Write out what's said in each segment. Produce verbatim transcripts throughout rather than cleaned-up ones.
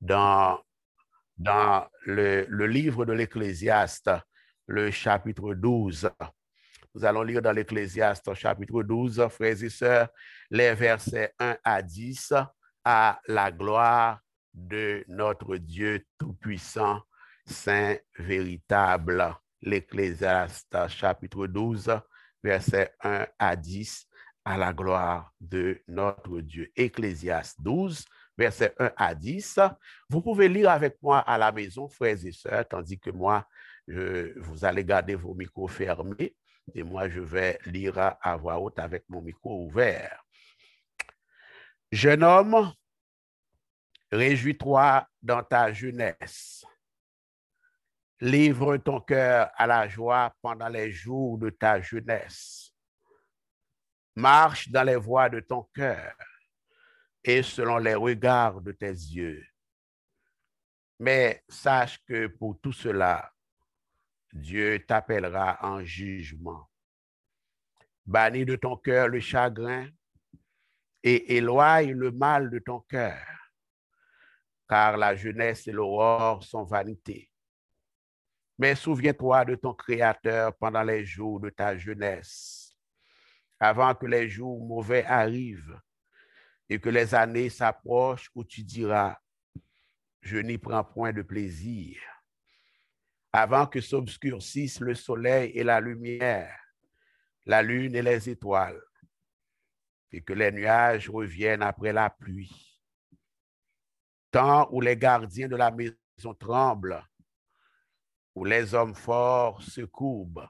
dans, dans le, le livre de l'Ecclésiaste, le chapitre douze. Nous allons lire dans l'Ecclésiaste, chapitre douze, frères et sœurs, les versets un à dix, à la gloire de notre Dieu Tout-Puissant, Saint, véritable. L'Ecclésiaste, chapitre douze, versets un à dix, à la gloire de notre Dieu. Ecclésiaste douze, versets un à dix. Vous pouvez lire avec moi à la maison, frères et sœurs, tandis que moi, je, vous allez garder vos micros fermés et moi, je vais lire à voix haute avec mon micro ouvert. Jeune homme, réjouis-toi dans ta jeunesse. Livre ton cœur à la joie pendant les jours de ta jeunesse. Marche dans les voies de ton cœur et selon les regards de tes yeux. Mais sache que pour tout cela, Dieu t'appellera en jugement. Bannis de ton cœur le chagrin et éloigne le mal de ton cœur, car la jeunesse et l'aurore sont vanité. Mais souviens-toi de ton Créateur pendant les jours de ta jeunesse, avant que les jours mauvais arrivent et que les années s'approchent où tu diras, je n'y prends point de plaisir. Avant que s'obscurcissent le soleil et la lumière, la lune et les étoiles, et que les nuages reviennent après la pluie. Temps où les gardiens de la maison tremblent, où les hommes forts se courbent,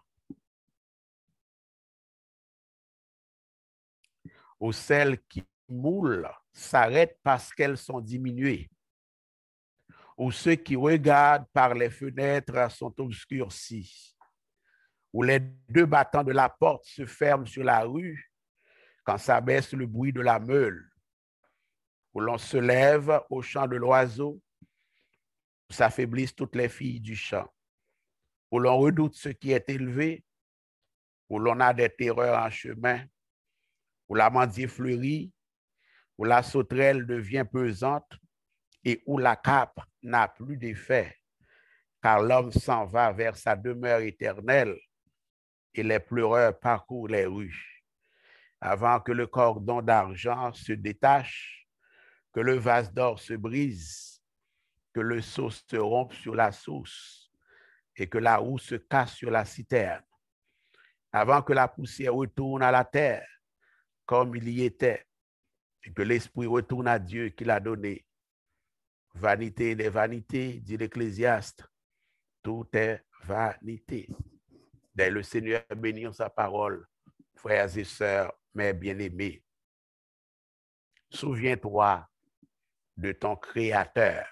où celles qui moulent s'arrêtent parce qu'elles sont diminuées, où ceux qui regardent par les fenêtres sont obscurcis, où les deux battants de la porte se ferment sur la rue quand s'abaisse le bruit de la meule, où l'on se lève au chant de l'oiseau, où s'affaiblissent toutes les filles du champ, où l'on redoute ce qui est élevé, où l'on a des terreurs en chemin, où l'amandier fleurit, où la sauterelle devient pesante et où la cape n'a plus d'effet, car l'homme s'en va vers sa demeure éternelle et les pleureurs parcourent les rues. Avant que le cordon d'argent se détache, que le vase d'or se brise, que le seau se rompe sur la source et que la roue se casse sur la citerne, avant que la poussière retourne à la terre comme il y était et que l'esprit retourne à Dieu qui l'a donné. Vanité des vanités, dit l'Ecclésiaste, tout est vanité. Dès le Seigneur bénir sa parole, frères et sœurs, mes bien-aimés. Souviens-toi de ton Créateur.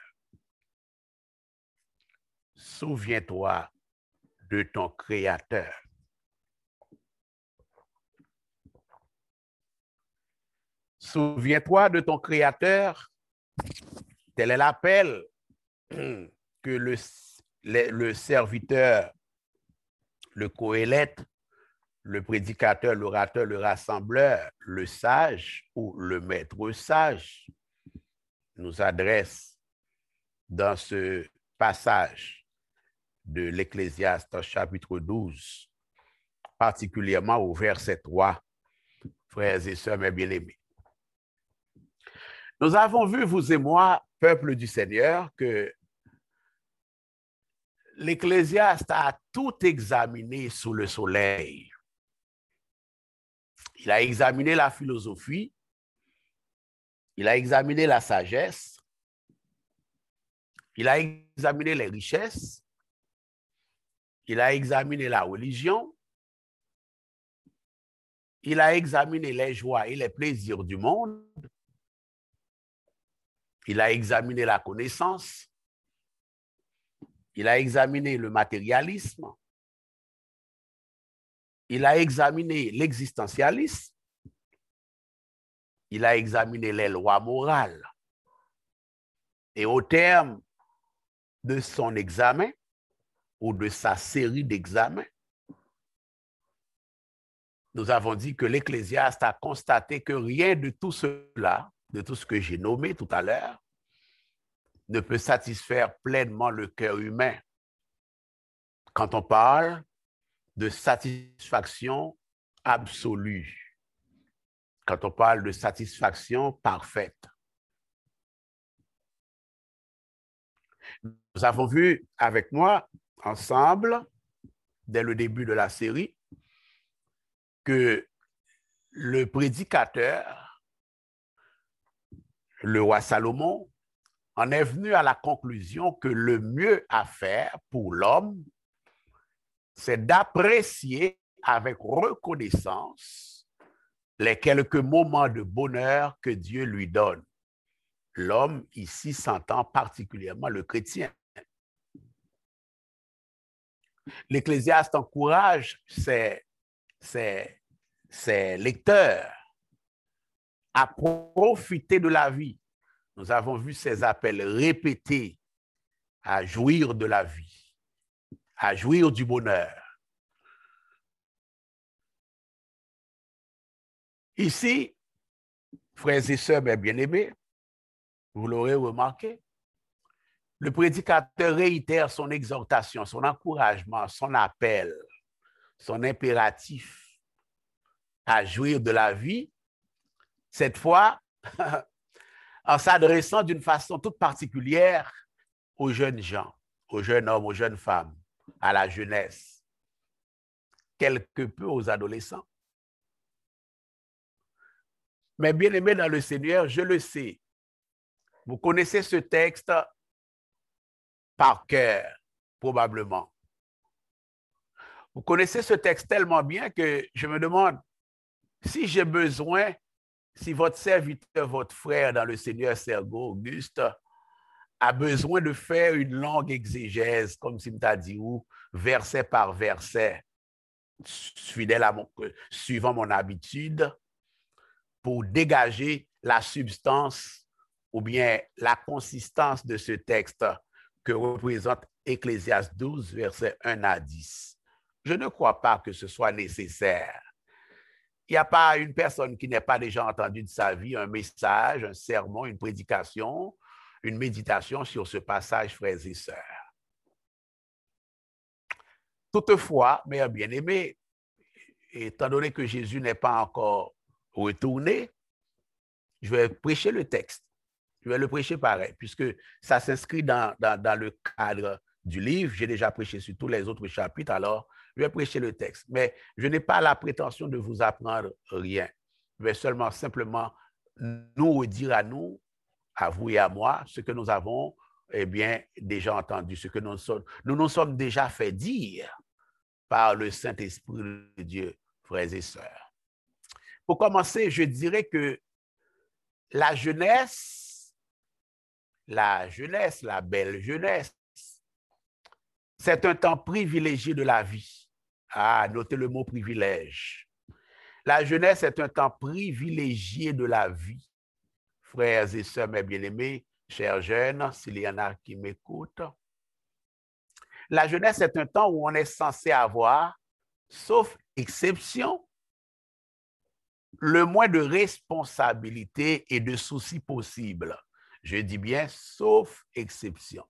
Souviens-toi de ton Créateur. Souviens-toi de ton Créateur. Tel est l'appel que le, le, le serviteur, le Qoélète, le prédicateur, l'orateur, le rassembleur, le sage ou le maître sage nous adresse dans ce passage de l'Ecclésiaste chapitre douze, particulièrement au verset trois, frères et sœurs, mes bien-aimés. Nous avons vu, vous et moi, peuple du Seigneur, que l'Ecclésiaste a tout examiné sous le soleil. Il a examiné la philosophie, il a examiné la sagesse, il a examiné les richesses, il a examiné la religion, il a examiné les joies et les plaisirs du monde, il a examiné la connaissance, il a examiné le matérialisme, il a examiné l'existentialisme, il a examiné les lois morales. Et au terme de son examen ou de sa série d'examens, nous avons dit que l'Ecclésiaste a constaté que rien de tout cela, de tout ce que j'ai nommé tout à l'heure, ne peut satisfaire pleinement le cœur humain. Quand on parle de satisfaction absolue, quand on parle de satisfaction parfaite. Nous avons vu avec moi, ensemble, dès le début de la série, que le prédicateur, le roi Salomon, en est venu à la conclusion que le mieux à faire pour l'homme, c'est d'apprécier avec reconnaissance les quelques moments de bonheur que Dieu lui donne. L'homme, ici, s'entend particulièrement le chrétien. L'Ecclésiaste encourage ses, ses, ses lecteurs à profiter de la vie. Nous avons vu ces appels répétés à jouir de la vie, à jouir du bonheur. Ici, frères et sœurs bien-aimés, vous l'aurez remarqué, le prédicateur réitère son exhortation, son encouragement, son appel, son impératif à jouir de la vie, cette fois en s'adressant d'une façon toute particulière aux jeunes gens, aux jeunes hommes, aux jeunes femmes, à la jeunesse, quelque peu aux adolescents. Mais bien aimés dans le Seigneur, je le sais, vous connaissez ce texte par cœur, probablement. Vous connaissez ce texte tellement bien que je me demande si j'ai besoin, si votre serviteur, votre frère dans le Seigneur, Sergo Auguste, a besoin de faire une longue exégèse, comme si m't'a dit, ou verset par verset, fidèle à mon, suivant mon habitude, pour dégager la substance ou bien la consistance de ce texte que représente Ecclésiaste douze, versets un à dix. Je ne crois pas que ce soit nécessaire. Il n'y a pas une personne qui n'ait pas déjà entendu de sa vie un message, un sermon, une prédication, une méditation sur ce passage, frères et sœurs. Toutefois, mes bien-aimés, étant donné que Jésus n'est pas encore retourné, je vais prêcher le texte. Je vais le prêcher pareil, puisque ça s'inscrit dans, dans, dans le cadre du livre. J'ai déjà prêché sur tous les autres chapitres, alors je vais prêcher le texte. Mais je n'ai pas la prétention de vous apprendre rien. Je vais seulement simplement nous redire à nous, à vous et à moi, ce que nous avons eh bien, déjà entendu, ce que nous sommes, nous nous sommes déjà fait dire par le Saint-Esprit de Dieu, frères et sœurs. Pour commencer, je dirais que la jeunesse, la jeunesse, la belle jeunesse, c'est un temps privilégié de la vie. Ah, notez le mot privilège. La jeunesse est un temps privilégié de la vie. Frères et sœurs, mes bien-aimés, chers jeunes, s'il y en a qui m'écoutent, la jeunesse est un temps où on est censé avoir, sauf exception, le moins de responsabilités et de soucis possibles. Je dis bien, sauf exception.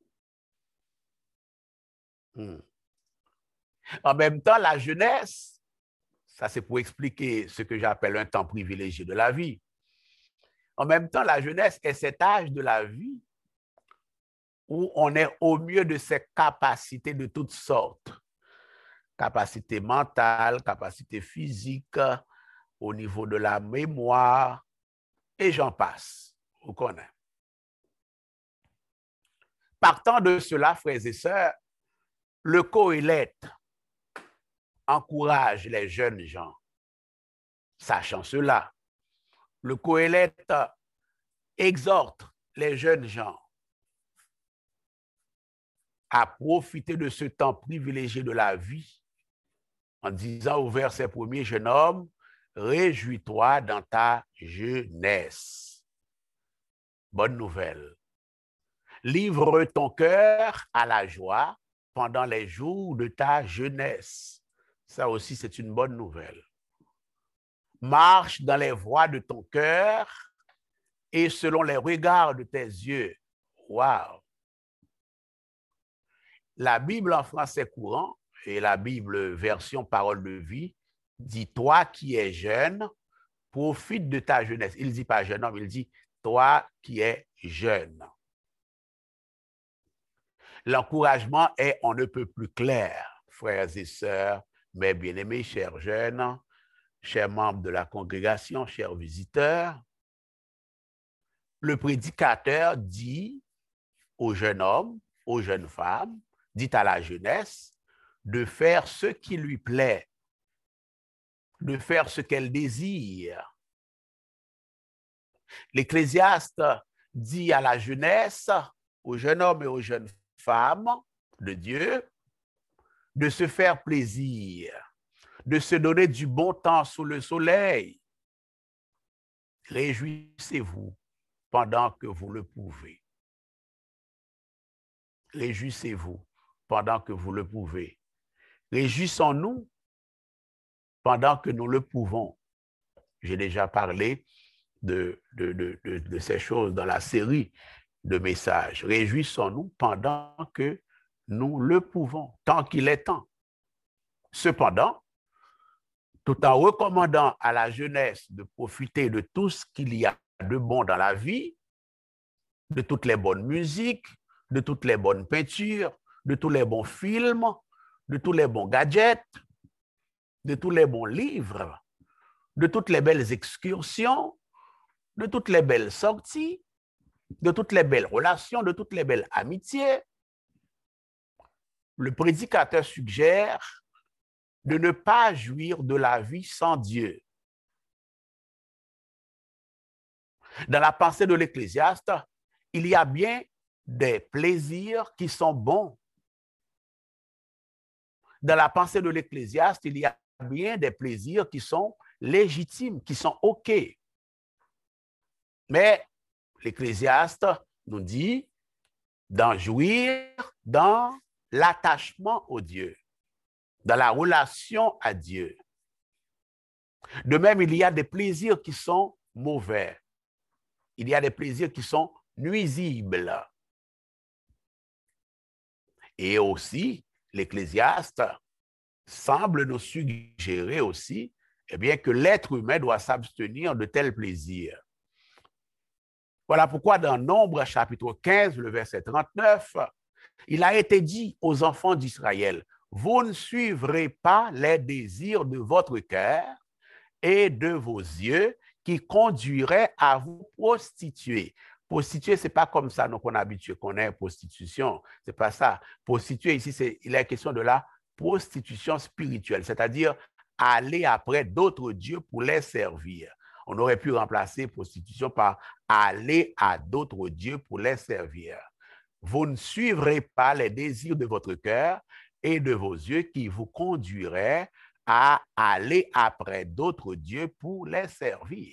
Hmm. En même temps, la jeunesse, ça c'est pour expliquer ce que j'appelle un temps privilégié de la vie. En même temps, la jeunesse est cet âge de la vie où on est au mieux de ses capacités de toutes sortes. Capacité mentale, capacité physique, au niveau de la mémoire, et j'en passe. Vous connaissez. Partant de cela, frères et sœurs, le Qoélète encourage les jeunes gens. Sachant cela, le Qoélète exhorte les jeunes gens à profiter de ce temps privilégié de la vie en disant au verset premier, jeune homme, réjouis-toi dans ta jeunesse. Bonne nouvelle. Livre ton cœur à la joie pendant les jours de ta jeunesse. Ça aussi, c'est une bonne nouvelle. Marche dans les voies de ton cœur et selon les regards de tes yeux. Wow! La Bible en français courant et la Bible version parole de vie dit « Toi qui es jeune, profite de ta jeunesse ». Il ne dit pas jeune homme, il dit « Toi qui es jeune ». L'encouragement est on ne peut plus clair, frères et sœurs, mes bien-aimés, chers jeunes, chers membres de la congrégation, chers visiteurs. Le prédicateur dit aux jeunes hommes, aux jeunes femmes, dit à la jeunesse de faire ce qui lui plaît, de faire ce qu'elle désire. L'Ecclésiaste dit à la jeunesse, aux jeunes hommes et aux jeunes femmes de Dieu, de se faire plaisir, de se donner du bon temps sous le soleil. Réjouissez-vous pendant que vous le pouvez. Réjouissez-vous pendant que vous le pouvez. Réjouissons-nous pendant que nous le pouvons. J'ai déjà parlé de, de, de, de, de ces choses dans la série de messages. Réjouissons-nous pendant que nous le pouvons, tant qu'il est temps. Cependant, tout en recommandant à la jeunesse de profiter de tout ce qu'il y a de bon dans la vie, de toutes les bonnes musiques, de toutes les bonnes peintures, de tous les bons films, de tous les bons gadgets, de tous les bons livres, de toutes les belles excursions, de toutes les belles sorties, de toutes les belles relations, de toutes les belles amitiés. Le prédicateur suggère de ne pas jouir de la vie sans Dieu. Dans la pensée de l'Ecclésiaste, il y a bien des plaisirs qui sont bons. Dans la pensée de l'Ecclésiaste, il y a bien des plaisirs qui sont légitimes, qui sont OK. Mais l'Ecclésiaste nous dit d'en jouir dans l'attachement au Dieu, dans la relation à Dieu. De même, il y a des plaisirs qui sont mauvais. Il y a des plaisirs qui sont nuisibles. Et aussi, l'Ecclésiaste semble nous suggérer aussi eh bien, que l'être humain doit s'abstenir de tels plaisirs. Voilà pourquoi dans Nombre chapitre quinze, le verset trente-neuf, il a été dit aux enfants d'Israël, « Vous ne suivrez pas les désirs de votre cœur et de vos yeux qui conduiraient à vous prostituer. » Prostituer, ce n'est pas comme ça qu'on est habitué, qu'on est prostitution. Ce n'est pas ça. Prostituer, ici, c'est, il est question de la prostitution spirituelle, c'est-à-dire aller après d'autres dieux pour les servir. On aurait pu remplacer prostitution par aller à d'autres dieux pour les servir. Vous ne suivrez pas les désirs de votre cœur et de vos yeux qui vous conduiraient à aller après d'autres dieux pour les servir.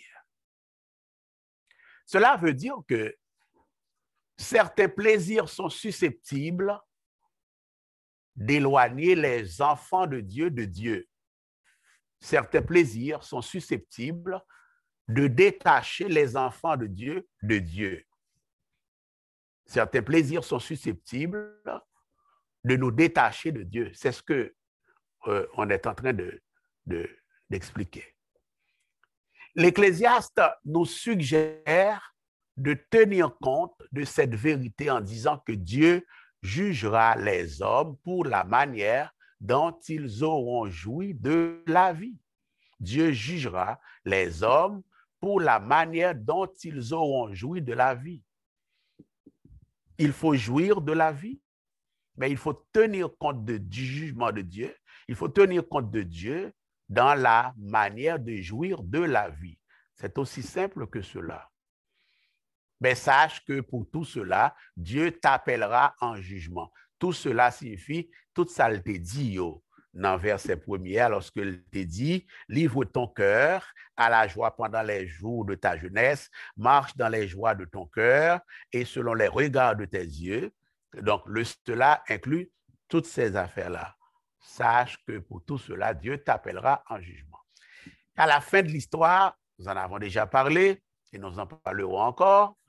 Cela veut dire que certains plaisirs sont susceptibles d'éloigner les enfants de Dieu de Dieu. Certains plaisirs sont susceptibles de détacher les enfants de Dieu de Dieu. Certains plaisirs sont susceptibles de nous détacher de Dieu. C'est ce que euh, on est en train de, de, d'expliquer. L'Ecclésiaste nous suggère de tenir compte de cette vérité en disant que Dieu jugera les hommes pour la manière dont ils auront joui de la vie. Dieu jugera les hommes pour la manière dont ils auront joui de la vie. Il faut jouir de la vie, mais il faut tenir compte de, du jugement de Dieu. Il faut tenir compte de Dieu dans la manière de jouir de la vie. C'est aussi simple que cela. Mais sache que pour tout cela, Dieu t'appellera en jugement. Tout cela signifie, tout ça il te dit, yo, dans le verset premier, lorsqu'il te dit, livre ton cœur à la joie pendant les jours de ta jeunesse, marche dans les joies de ton cœur et selon les regards de tes yeux. Donc, le, cela inclut toutes ces affaires-là. Sache que pour tout cela, Dieu t'appellera en jugement. À la fin de l'histoire, nous en avons déjà parlé et nous en parlerons encore.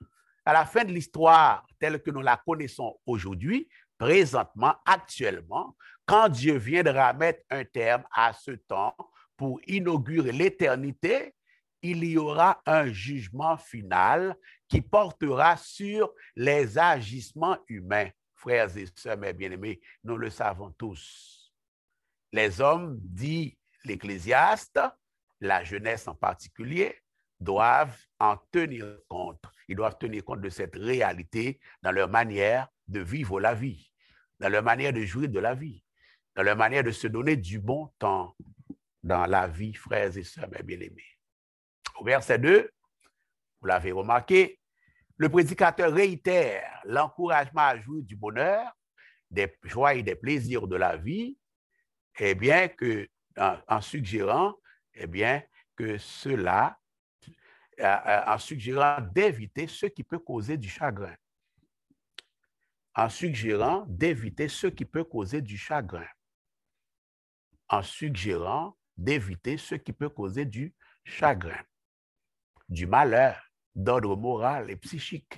À la fin de l'histoire telle que nous la connaissons aujourd'hui, présentement, actuellement, quand Dieu viendra mettre un terme à ce temps pour inaugurer l'éternité, il y aura un jugement final qui portera sur les agissements humains. Frères et sœurs, mes bien-aimés, nous le savons tous. Les hommes, dit l'Ecclésiaste, la jeunesse en particulier, doivent en tenir compte. Ils doivent tenir compte de cette réalité dans leur manière de vivre la vie, dans leur manière de jouir de la vie, dans leur manière de se donner du bon temps dans la vie, frères et sœurs, mes bien-aimés. Au verset deux, vous l'avez remarqué, le prédicateur réitère l'encouragement à jouir du bonheur, des joies et des plaisirs de la vie, eh bien que, en, en suggérant eh bien, que cela, euh, en suggérant d'éviter ce qui peut causer du chagrin. En suggérant d'éviter ce qui peut causer du chagrin. En suggérant d'éviter ce qui peut causer du chagrin, du malheur d'ordre moral et psychique.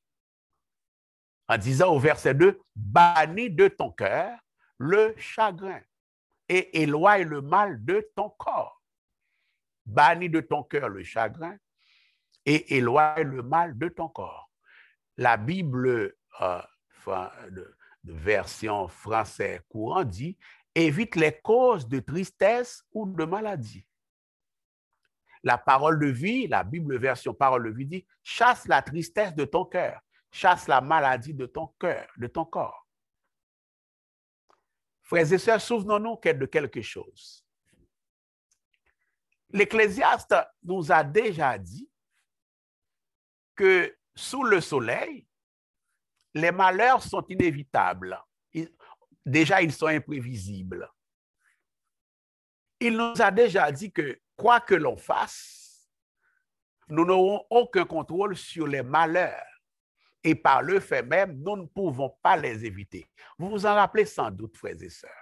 En disant au verset deux, bannis de ton cœur le chagrin et éloigne le mal de ton corps. Bannis de ton cœur le chagrin et éloigne le mal de ton corps. La Bible, euh, de, de version français courant, dit évite les causes de tristesse ou de maladie. La parole de vie, la Bible version parole de vie dit chasse la tristesse de ton cœur, chasse la maladie de ton cœur, de ton corps. Frères et sœurs, souvenons-nous de quelque chose. L'Ecclésiaste nous a déjà dit que sous le soleil, les malheurs sont inévitables. Ils, déjà, ils sont imprévisibles. Il nous a déjà dit que quoi que l'on fasse, nous n'aurons aucun contrôle sur les malheurs. Et par le fait même, nous ne pouvons pas les éviter. Vous vous en rappelez sans doute, frères et sœurs.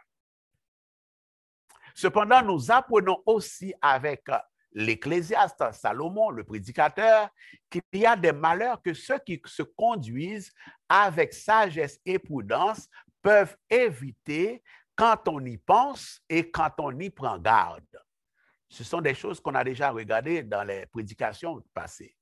Cependant, nous apprenons aussi avec l'Ecclésiaste Salomon, le prédicateur, qu'il y a des malheurs que ceux qui se conduisent avec sagesse et prudence peuvent éviter quand on y pense et quand on y prend garde. Ce sont des choses qu'on a déjà regardées dans les prédications passées.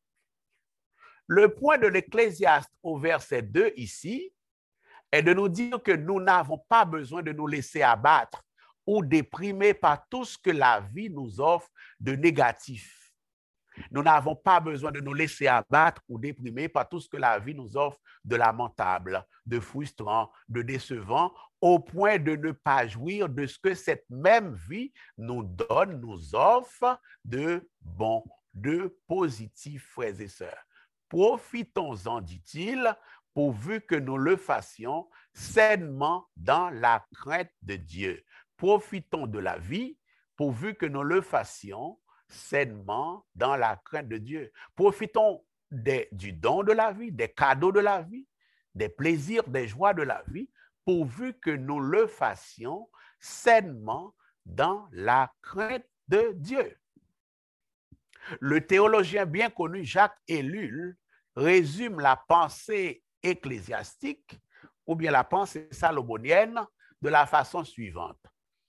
Le point de l'Ecclésiaste au verset deux ici est de nous dire que nous n'avons pas besoin de nous laisser abattre ou déprimer par tout ce que la vie nous offre de négatif. Nous n'avons pas besoin de nous laisser abattre ou déprimer par tout ce que la vie nous offre de lamentable, de frustrant, de décevant, au point de ne pas jouir de ce que cette même vie nous donne, nous offre de bon, de positif, frères et sœurs. Profitons-en, dit-il, pourvu que nous le fassions sainement dans la crainte de Dieu. Profitons de la vie, pourvu que nous le fassions sainement dans la crainte de Dieu. Profitons des, du don de la vie, des cadeaux de la vie, des plaisirs, des joies de la vie, pourvu que nous le fassions sainement dans la crainte de Dieu. Le théologien bien connu Jacques Ellul résume la pensée ecclésiastique ou bien la pensée salomonienne de la façon suivante.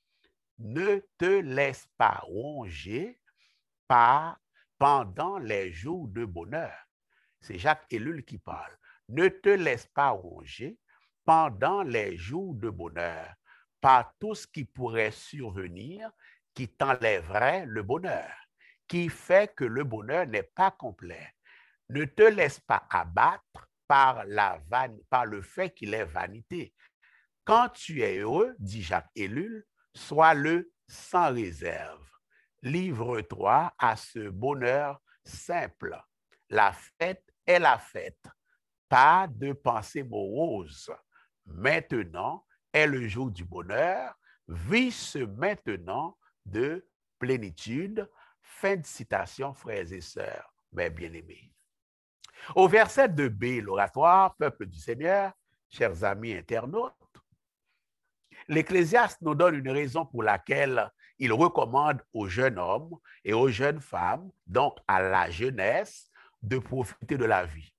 Ne te laisse pas ronger par, pendant les jours de bonheur. C'est Jacques Ellul qui parle. Ne te laisse pas ronger pendant les jours de bonheur par tout ce qui pourrait survenir qui t'enlèverait le bonheur, qui fait que le bonheur n'est pas complet. Ne te laisse pas abattre par, la van... par le fait qu'il est vanité. Quand tu es heureux, dit Jacques Ellul, sois-le sans réserve. Livre-toi à ce bonheur simple. La fête est la fête. Pas de pensée morose. Maintenant est le jour du bonheur. Vis ce maintenant de plénitude. Fin de citation, frères et sœurs, mes bien-aimés. Au verset deux b, l'oratoire, peuple du Seigneur, chers amis internautes, l'Ecclésiaste nous donne une raison pour laquelle il recommande aux jeunes hommes et aux jeunes femmes, donc à la jeunesse, de profiter de la vie.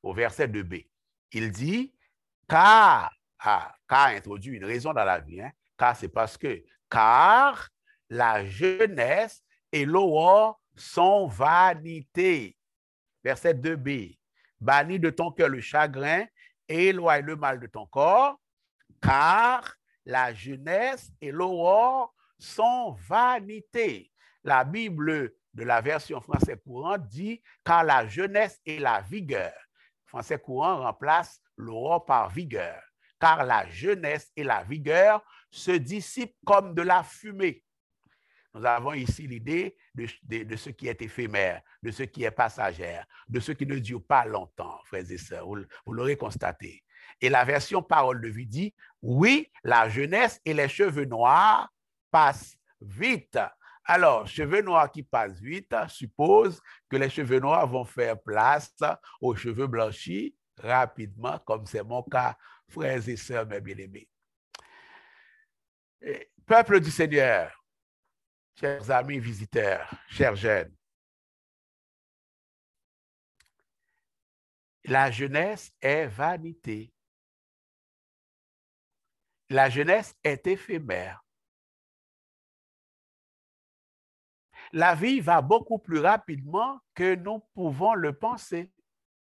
au verset deux b. Il dit, car, ah, car introduit une raison dans la vie, hein, car c'est parce que, car la jeunesse et l'aurore sont vanité. Verset deux b. Bannis de ton cœur le chagrin et éloigne le mal de ton corps, car la jeunesse et l'aurore sont vanité. La Bible de la version français courant dit car la jeunesse et la vigueur. Français courant remplace l'aurore par vigueur. Car la jeunesse et la vigueur se dissipent comme de la fumée. Nous avons ici l'idée de, de, de ce qui est éphémère, de ce qui est passagère, de ce qui ne dure pas longtemps, frères et sœurs. Vous, vous l'aurez constaté. Et la version parole de vie dit, oui, la jeunesse et les cheveux noirs passent vite. Alors, cheveux noirs qui passent vite suppose que les cheveux noirs vont faire place aux cheveux blanchis rapidement, comme c'est mon cas, frères et sœurs, mes bien-aimés. Peuple du Seigneur, chers amis visiteurs, chers jeunes, la jeunesse est vanité. La jeunesse est éphémère. La vie va beaucoup plus rapidement que nous pouvons le penser.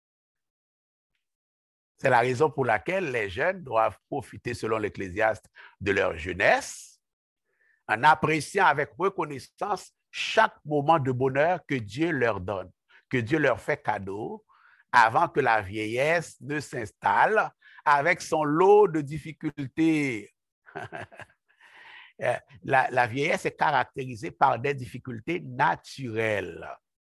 C'est la raison pour laquelle les jeunes doivent profiter, selon l'Ecclésiaste, de leur jeunesse, en appréciant avec reconnaissance chaque moment de bonheur que Dieu leur donne, que Dieu leur fait cadeau, avant que la vieillesse ne s'installe avec son lot de difficultés. La, la vieillesse est caractérisée par des difficultés naturelles.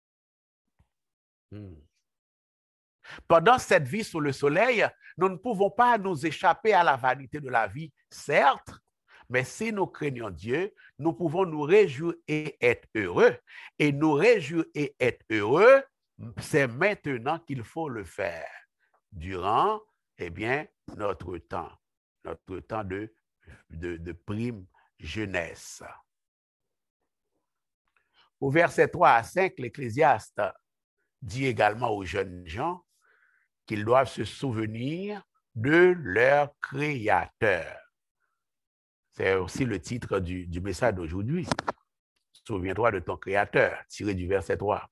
Hmm. Pendant cette vie sous le soleil, nous ne pouvons pas nous échapper à la vanité de la vie, certes, mais si nous craignons Dieu, nous pouvons nous réjouir et être heureux. Et nous réjouir et être heureux, c'est maintenant qu'il faut le faire, durant, eh bien, notre temps, notre temps de, de, de prime jeunesse. Au verset trois à cinq, l'Ecclésiaste dit également aux jeunes gens qu'ils doivent se souvenir de leur Créateur. C'est aussi le titre du, du message d'aujourd'hui. Souviens-toi de ton Créateur, tiré du verset trois.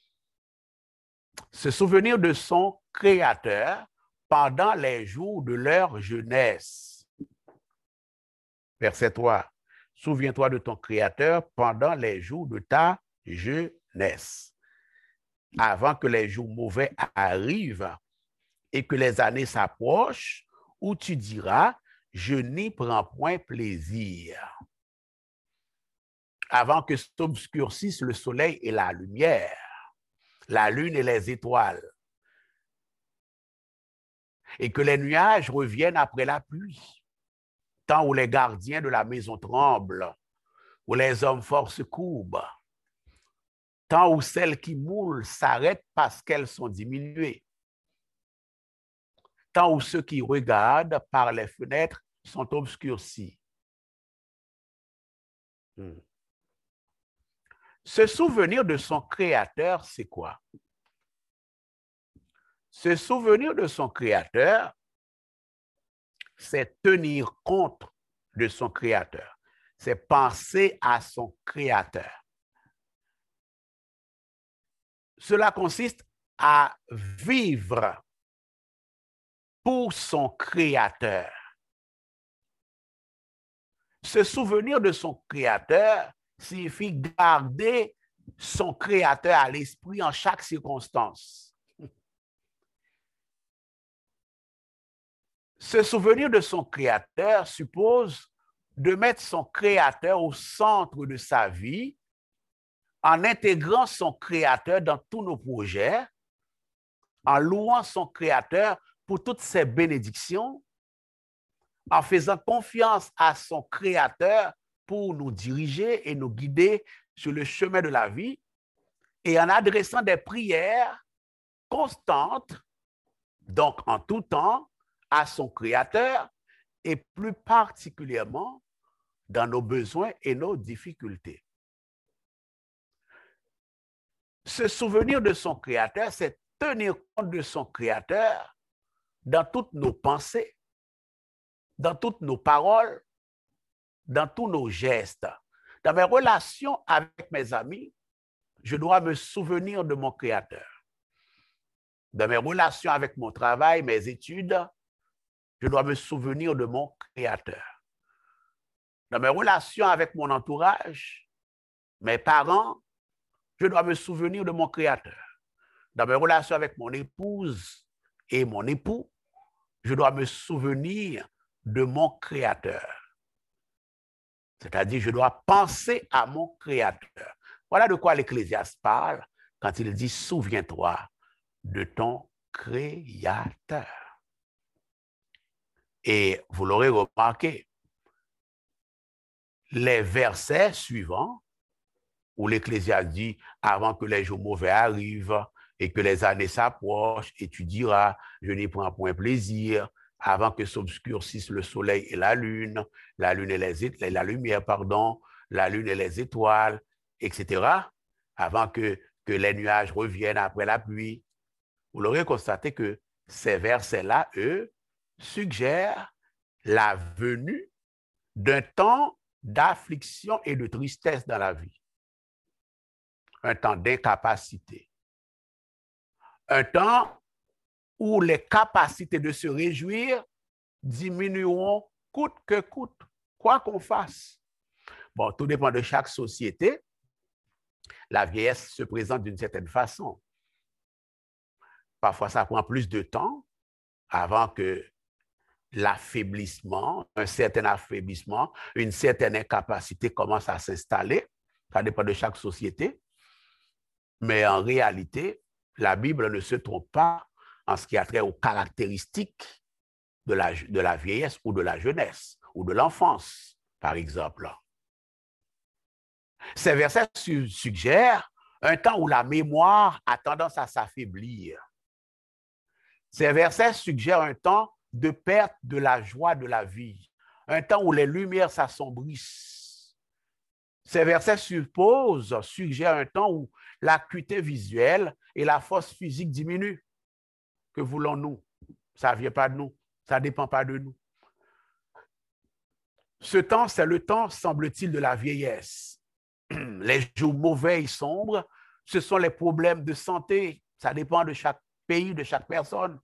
Se souvenir de son Créateur pendant les jours de leur jeunesse. Verset trois. Souviens-toi de ton Créateur pendant les jours de ta jeunesse. Avant que les jours mauvais arrivent et que les années s'approchent, où tu diras, je n'y prends point plaisir. Avant que s'obscurcissent le soleil et la lumière, la lune et les étoiles, et que les nuages reviennent après la pluie, temps où les gardiens de la maison tremblent, où les hommes forts se courbent, temps où celles qui moulent s'arrêtent parce qu'elles sont diminuées, temps où ceux qui regardent par les fenêtres sont obscurcis. Hmm. Se souvenir de son Créateur, c'est quoi? Se souvenir de son Créateur, c'est tenir compte de son Créateur. C'est penser à son Créateur. Cela consiste à vivre pour son Créateur. Se souvenir de son Créateur signifie garder son Créateur à l'esprit en chaque circonstance. Se souvenir de son Créateur suppose de mettre son Créateur au centre de sa vie en intégrant son Créateur dans tous nos projets, en louant son Créateur pour toutes ses bénédictions, en faisant confiance à son Créateur pour nous diriger et nous guider sur le chemin de la vie, et en adressant des prières constantes, donc en tout temps, à son Créateur, et plus particulièrement dans nos besoins et nos difficultés. Se souvenir de son Créateur, c'est tenir compte de son Créateur dans toutes nos pensées, dans toutes nos paroles, dans tous nos gestes. Dans mes relations avec mes amis, je dois me souvenir de mon Créateur. Dans mes relations avec mon travail, mes études, je dois me souvenir de mon Créateur. Dans mes relations avec mon entourage, mes parents, je dois me souvenir de mon Créateur. Dans mes relations avec mon épouse et mon époux, je dois me souvenir de mon Créateur. C'est-à-dire, je dois penser à mon Créateur. Voilà de quoi l'Ecclésiaste parle quand il dit « Souviens-toi de ton Créateur ». Et vous l'aurez remarqué, les versets suivants, où l'Ecclésiaste dit « Avant que les jours mauvais arrivent et que les années s'approchent, et tu diras, je n'y prends point plaisir, avant que s'obscurcissent le soleil et la lune, la lune et les étoiles, la lumière, pardon, la lune et les étoiles, et cetera, avant que, que les nuages reviennent après la pluie. » Vous l'aurez constaté que ces versets-là, eux, suggèrent la venue d'un temps d'affliction et de tristesse dans la vie. Un temps d'incapacité. Un temps où les capacités de se réjouir diminueront coûte que coûte, quoi qu'on fasse. Bon, tout dépend de chaque société. La vieillesse se présente d'une certaine façon. Parfois, ça prend plus de temps avant que l'affaiblissement, un certain affaiblissement, une certaine incapacité commence à s'installer. Ça dépend de chaque société. Mais en réalité, la Bible ne se trompe pas en ce qui a trait aux caractéristiques de la, de la vieillesse ou de la jeunesse ou de l'enfance, par exemple. Ces versets su suggèrent un temps où la mémoire a tendance à s'affaiblir. Ces versets suggèrent un temps de perte de la joie de la vie, un temps où les lumières s'assombrissent. Ces versets supposent, suggèrent un temps où l'acuité visuelle et la force physique diminuent. Que voulons-nous? Ça ne vient pas de nous, ça ne dépend pas de nous. Ce temps, c'est le temps, semble-t-il, de la vieillesse. Les jours mauvais et sombres, ce sont les problèmes de santé. Ça dépend de chaque pays, de chaque personne.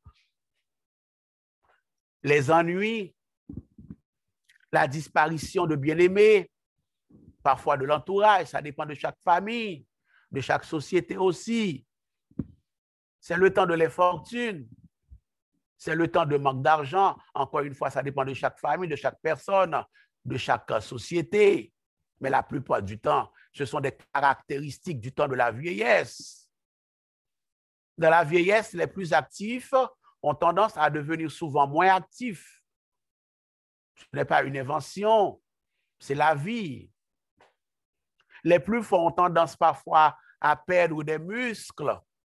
Les ennuis, la disparition de bien-aimés, parfois de l'entourage, ça dépend de chaque famille, de chaque société aussi. C'est le temps de l'infortune. C'est le temps de manque d'argent. Encore une fois, ça dépend de chaque famille, de chaque personne, de chaque société. Mais la plupart du temps, ce sont des caractéristiques du temps de la vieillesse. Dans la vieillesse, les plus actifs ont tendance à devenir souvent moins actifs. Ce n'est pas une invention, c'est la vie. Les plus forts ont tendance parfois à perdre des muscles.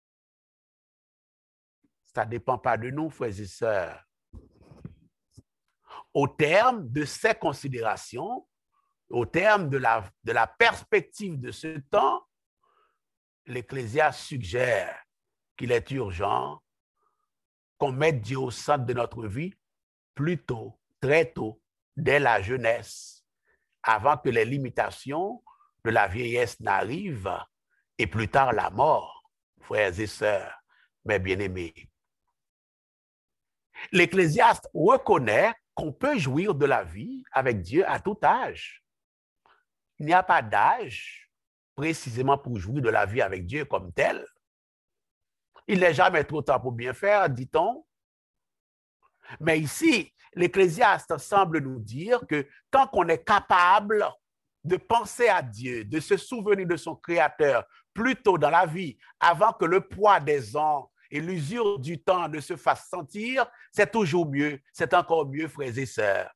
Ça ne dépend pas de nous, frères et sœurs. Au terme de ces considérations, au terme de la, de la perspective de ce temps, l'Ecclésiaste suggère qu'il est urgent qu'on mette Dieu au centre de notre vie plus tôt, très tôt, dès la jeunesse, avant que les limitations de la vieillesse n'arrivent et plus tard la mort, frères et sœurs, mes bien-aimés. L'Ecclésiaste reconnaît qu'on peut jouir de la vie avec Dieu à tout âge. Il n'y a pas d'âge précisément pour jouir de la vie avec Dieu comme tel. Il n'est jamais trop tard pour bien faire, dit-on. Mais ici, l'Ecclésiaste semble nous dire que tant qu'on est capable de penser à Dieu, de se souvenir de son Créateur plus tôt dans la vie, avant que le poids des ans et l'usure du temps ne se fassent sentir, c'est toujours mieux, c'est encore mieux, frères et sœurs.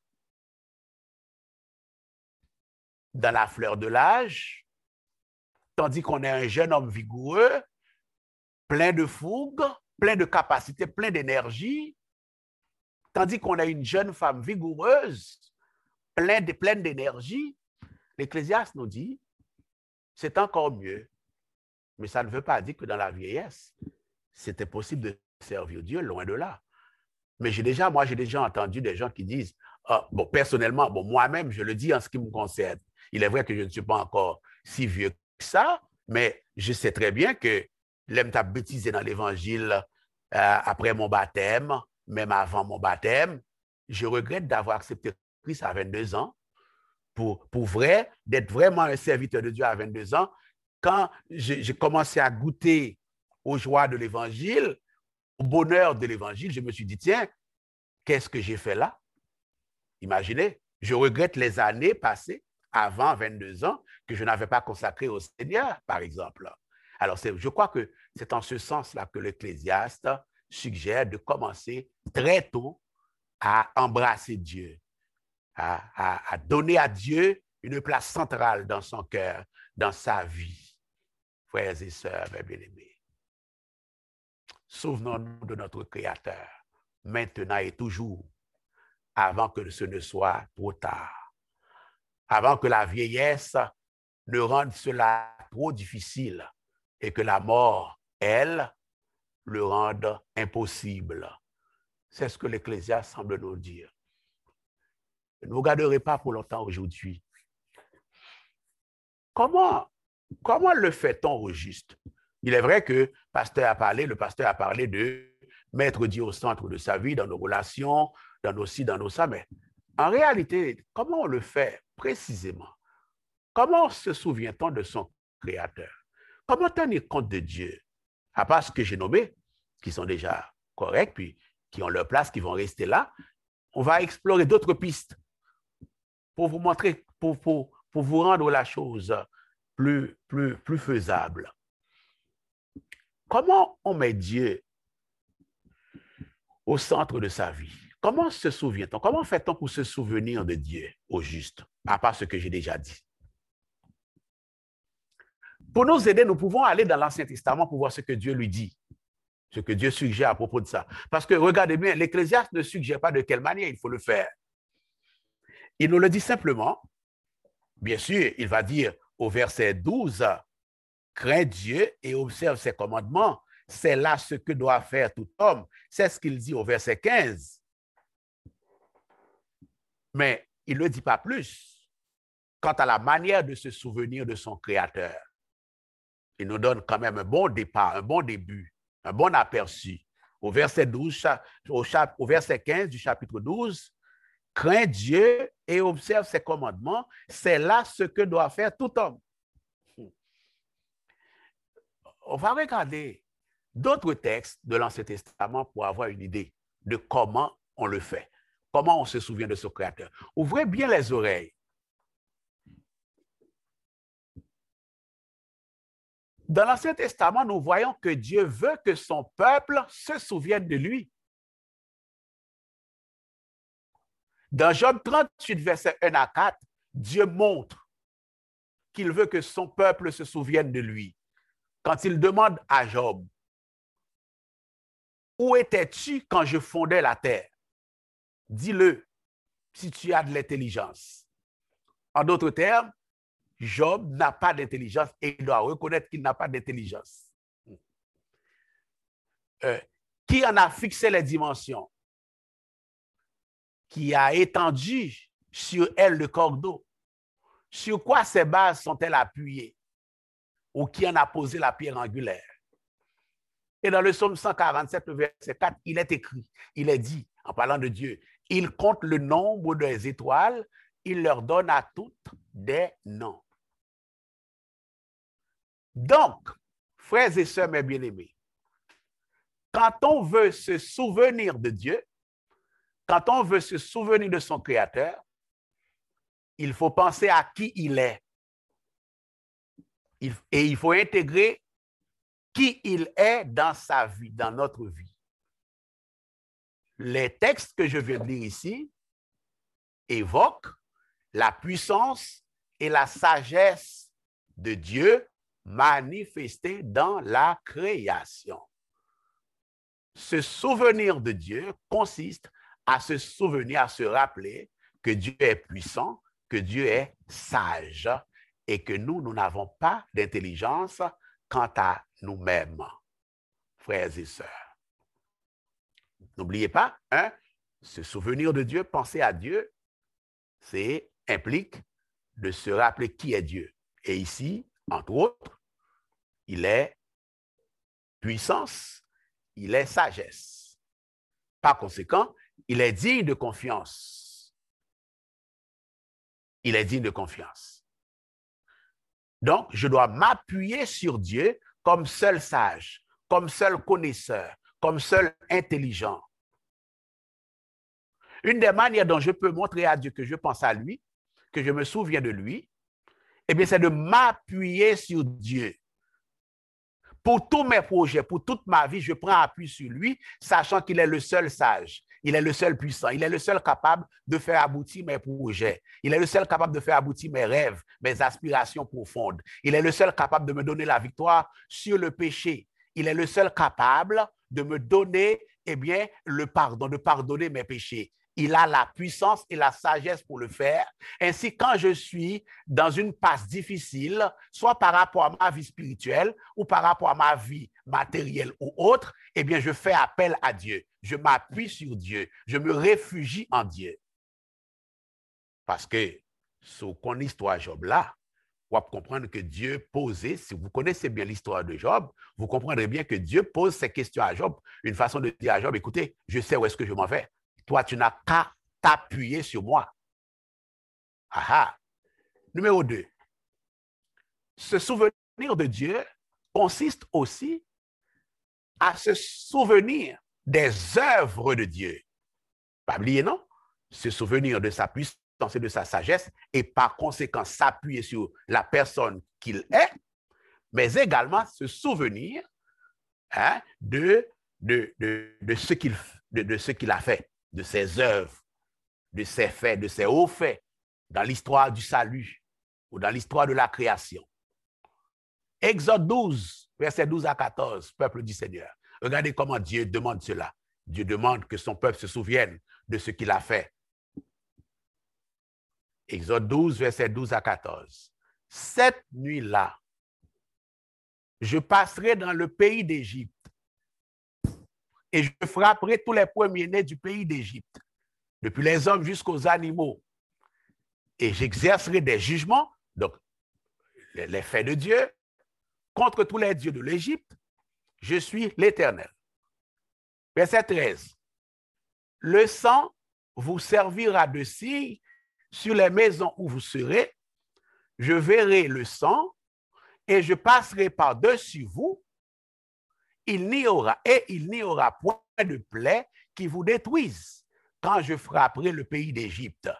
Dans la fleur de l'âge, tandis qu'on est un jeune homme vigoureux, plein de fougue, plein de capacité, plein d'énergie, tandis qu'on a une jeune femme vigoureuse, pleine de, pleine d'énergie, l'Ecclésiaste nous dit, c'est encore mieux. Mais ça ne veut pas dire que dans la vieillesse, c'était possible de servir Dieu, loin de là. Mais j'ai déjà, moi, j'ai déjà entendu des gens qui disent, ah, bon, personnellement, bon, moi-même, je le dis en ce qui me concerne. Il est vrai que je ne suis pas encore si vieux que ça, mais je sais très bien que l'aime t'a bêtisé dans l'évangile euh, après mon baptême, même avant mon baptême. Je regrette d'avoir accepté Christ à vingt-deux ans, pour, pour vrai, d'être vraiment un serviteur de Dieu à vingt-deux ans. Quand j'ai commencé à goûter aux joies de l'évangile, au bonheur de l'évangile, je me suis dit, tiens, qu'est-ce que j'ai fait là? Imaginez, je regrette les années passées avant vingt-deux ans que je n'avais pas consacré au Seigneur, par exemple. Alors, je crois que c'est en ce sens-là que l'Ecclésiaste suggère de commencer très tôt à embrasser Dieu, à, à, à donner à Dieu une place centrale dans son cœur, dans sa vie. Frères et sœurs, mes bien-aimés, souvenons-nous de notre Créateur, maintenant et toujours, avant que ce ne soit trop tard, avant que la vieillesse ne rende cela trop difficile et que la mort, elle, le rende impossible. C'est ce que l'Ecclésiaste semble nous dire. Ne vous garderez pas pour longtemps aujourd'hui. Comment, comment le fait-on au juste? Il est vrai que le pasteur a parlé, le pasteur a parlé de mettre Dieu au centre de sa vie, dans nos relations, dans nos ci, dans nos ça, mais en réalité, comment on le fait précisément? Comment se souvient-on de son Créateur? Comment tenir compte de Dieu? À part ce que j'ai nommé, qui sont déjà corrects, puis qui ont leur place, qui vont rester là, on va explorer d'autres pistes pour vous montrer, pour, pour, pour vous rendre la chose plus, plus, plus faisable. Comment on met Dieu au centre de sa vie? Comment se souvient-on? Comment fait-on pour se souvenir de Dieu au juste, à part ce que j'ai déjà dit? Pour nous aider, nous pouvons aller dans l'Ancien Testament pour voir ce que Dieu lui dit, ce que Dieu suggère à propos de ça. Parce que, regardez bien, l'Ecclésiaste ne suggère pas de quelle manière il faut le faire. Il nous le dit simplement. Bien sûr, il va dire au verset douze, « Crains Dieu et observe ses commandements. C'est là ce que doit faire tout homme. » C'est ce qu'il dit au verset quinze. Mais il ne le dit pas plus quant à la manière de se souvenir de son Créateur. Il nous donne quand même un bon départ, un bon début, un bon aperçu. Au verset douze, au, chap, au verset quinze du chapitre douze, « Crains Dieu et observe ses commandements. C'est là ce que doit faire tout homme. » On va regarder d'autres textes de l'Ancien Testament pour avoir une idée de comment on le fait, comment on se souvient de son Créateur. Ouvrez bien les oreilles. Dans l'Ancien Testament, nous voyons que Dieu veut que son peuple se souvienne de lui. Dans Job trente-huit, versets un à quatre, Dieu montre qu'il veut que son peuple se souvienne de lui. Quand il demande à Job, « Où étais-tu quand je fondais la terre? Dis-le si tu as de l'intelligence. » En d'autres termes, Job n'a pas d'intelligence et il doit reconnaître qu'il n'a pas d'intelligence. Euh, qui en a fixé les dimensions? Qui a étendu sur elle le cordeau? Sur quoi ces bases sont-elles appuyées? Ou qui en a posé la pierre angulaire? Et dans le psaume cent quarante-sept, verset quatre, il est écrit, il est dit, en parlant de Dieu, il compte le nombre des étoiles, il leur donne à toutes des noms. Donc, frères et sœurs, mes bien-aimés, quand on veut se souvenir de Dieu, quand on veut se souvenir de son Créateur, il faut penser à qui il est. Et il faut intégrer qui il est dans sa vie, dans notre vie. Les textes que je viens de lire ici évoquent la puissance et la sagesse de Dieu manifestée dans la création. Se souvenir de Dieu consiste à se souvenir, à se rappeler que Dieu est puissant, que Dieu est sage et que nous, nous n'avons pas d'intelligence quant à nous-mêmes. frères et sœurs. N'oubliez pas, hein, se souvenir de Dieu, penser à Dieu, c'est implique de se rappeler qui est Dieu. Et ici, entre autres, il est puissance, il est sagesse. Par conséquent, il est digne de confiance. Il est digne de confiance. Donc, je dois m'appuyer sur Dieu comme seul sage, comme seul connaisseur, comme seul intelligent. Une des manières dont je peux montrer à Dieu que je pense à lui, que je me souviens de lui, eh bien, c'est de m'appuyer sur Dieu. Pour tous mes projets, pour toute ma vie, je prends appui sur lui, sachant qu'il est le seul sage, il est le seul puissant, il est le seul capable de faire aboutir mes projets, il est le seul capable de faire aboutir mes rêves, mes aspirations profondes, il est le seul capable de me donner la victoire sur le péché, il est le seul capable de me donner, eh bien, le pardon, de pardonner mes péchés. Il a la puissance et la sagesse pour le faire. Ainsi, quand je suis dans une passe difficile, soit par rapport à ma vie spirituelle ou par rapport à ma vie matérielle ou autre, eh bien, je fais appel à Dieu. Je m'appuie sur Dieu. Je me réfugie en Dieu. Parce que, sous qu'on histoire Job là, vous pouvez comprendre que Dieu posait, si vous connaissez bien l'histoire de Job, vous comprendrez bien que Dieu pose ces questions à Job, une façon de dire à Job, écoutez, je sais où est-ce que je m'en vais. Toi, tu n'as qu'à t'appuyer sur moi. Aha. Numéro deux. Se souvenir de Dieu consiste aussi à se souvenir des œuvres de Dieu. Pas oublier, non? Se souvenir de sa puissance et de sa sagesse et par conséquent s'appuyer sur la personne qu'il est, mais également se souvenir hein, de, de, de, de ce qu'il de, de ce qu'il a fait, de ses œuvres, de ses faits, de ses hauts faits dans l'histoire du salut ou dans l'histoire de la création. Exode douze, versets douze à quatorze, peuple du Seigneur. Regardez comment Dieu demande cela. Dieu demande que son peuple se souvienne de ce qu'il a fait. Exode douze, versets douze à quatorze. Cette nuit-là, je passerai dans le pays d'Égypte et je frapperai tous les premiers-nés du pays d'Égypte, depuis les hommes jusqu'aux animaux. Et j'exercerai des jugements, donc les, les faits de Dieu, contre tous les dieux de l'Égypte. Je suis l'Éternel. Verset treize. Le sang vous servira de signe sur les maisons où vous serez. Je verrai le sang et je passerai par-dessus vous. Il n'y aura, et il n'y aura point de plaie qui vous détruise quand je frapperai le pays d'Égypte.